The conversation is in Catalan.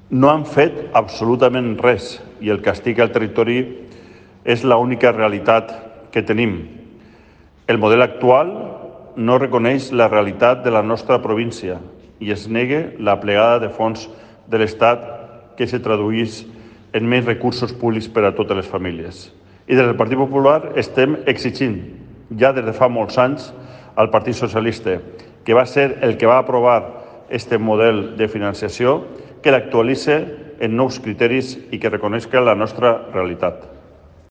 no han fet absolutament res i el castig al territori és l'única realitat que tenim. El model actual no reconeix la realitat de la nostra província i es nega la plegada de fons de l'Estat que se traduís en més recursos públics per a totes les famílies. I des del Partit Popular estem exigint, ja des de fa molts anys, al Partit Socialista, que va ser el que va aprovar aquest model de financiació, que l'actualitzi en nous criteris i que reconeixi la nostra realitat.